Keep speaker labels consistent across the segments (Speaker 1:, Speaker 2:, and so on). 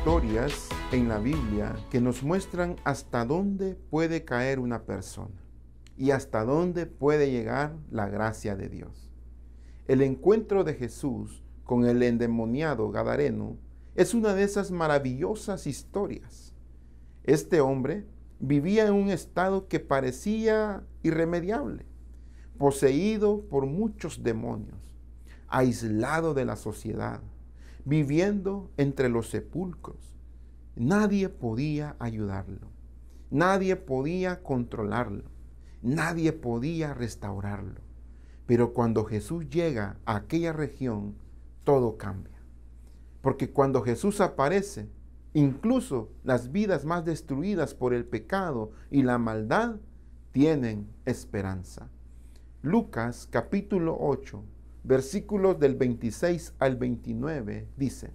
Speaker 1: historias en la Biblia que nos muestran hasta dónde puede caer una persona y hasta dónde puede llegar la gracia de Dios. El encuentro de Jesús con el endemoniado gadareno es una de esas maravillosas historias. Este hombre vivía en un estado que parecía irremediable, poseído por muchos demonios, aislado de la sociedad, viviendo entre los sepulcros. Nadie podía ayudarlo, nadie podía controlarlo, nadie podía restaurarlo. Pero cuando Jesús llega a aquella región, todo cambia. Porque cuando Jesús aparece, incluso las vidas más destruidas por el pecado y la maldad tienen esperanza. Lucas capítulo 8, versículos del 26 al 29 dice: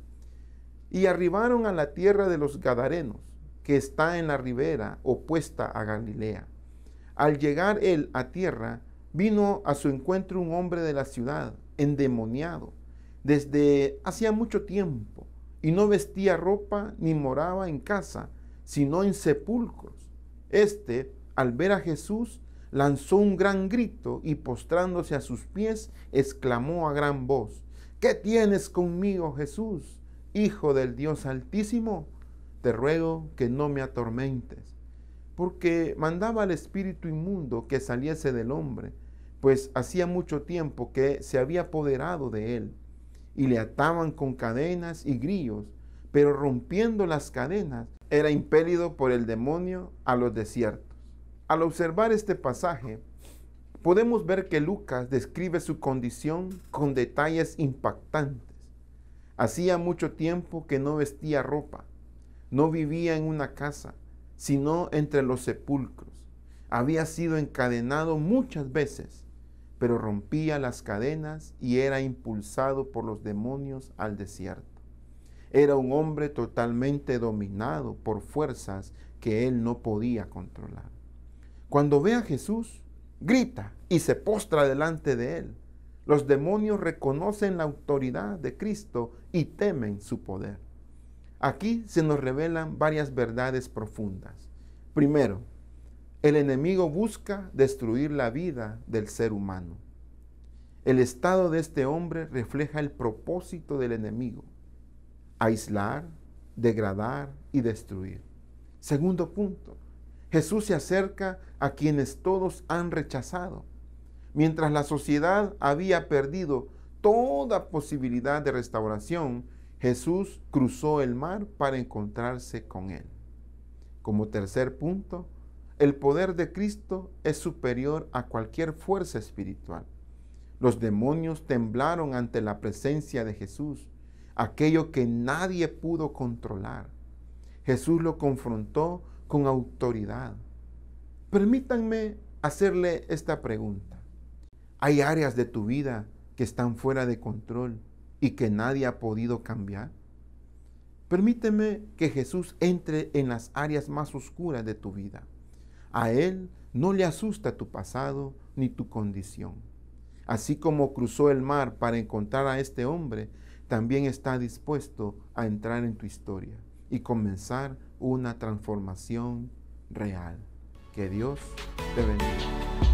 Speaker 1: Y arribaron a la tierra de los Gadarenos, que está en la ribera opuesta a Galilea. Al llegar él a tierra, vino a su encuentro un hombre de la ciudad, endemoniado, desde hacía mucho tiempo, y no vestía ropa ni moraba en casa, sino en sepulcros. Este, al ver a Jesús, lanzó un gran grito y postrándose a sus pies, exclamó a gran voz: ¿Qué tienes conmigo, Jesús, Hijo del Dios Altísimo? Te ruego que no me atormentes. Porque mandaba al espíritu inmundo que saliese del hombre, pues hacía mucho tiempo que se había apoderado de él, y le ataban con cadenas y grillos, pero rompiendo las cadenas, era impelido por el demonio a los desiertos. Al observar este pasaje, podemos ver que Lucas describe su condición con detalles impactantes. Hacía mucho tiempo que no vestía ropa, no vivía en una casa, sino entre los sepulcros. Había sido encadenado muchas veces, pero rompía las cadenas y era impulsado por los demonios al desierto. Era un hombre totalmente dominado por fuerzas que él no podía controlar. Cuando ve a Jesús, grita y se postra delante de él. Los demonios reconocen la autoridad de Cristo y temen su poder. Aquí se nos revelan varias verdades profundas. Primero, el enemigo busca destruir la vida del ser humano. El estado de este hombre refleja el propósito del enemigo: aislar, degradar y destruir. Segundo punto, Jesús se acerca a quienes todos han rechazado. Mientras la sociedad había perdido toda posibilidad de restauración, Jesús cruzó el mar para encontrarse con él. Como tercer punto, el poder de Cristo es superior a cualquier fuerza espiritual. Los demonios temblaron ante la presencia de Jesús, aquello que nadie pudo controlar. Jesús lo confrontó con autoridad. Permítanme hacerle esta pregunta. ¿Hay áreas de tu vida que están fuera de control y que nadie ha podido cambiar? Permíteme que Jesús entre en las áreas más oscuras de tu vida. A Él no le asusta tu pasado ni tu condición. Así como cruzó el mar para encontrar a este hombre, también está dispuesto a entrar en tu historia y comenzar una transformación real. Que Dios te bendiga.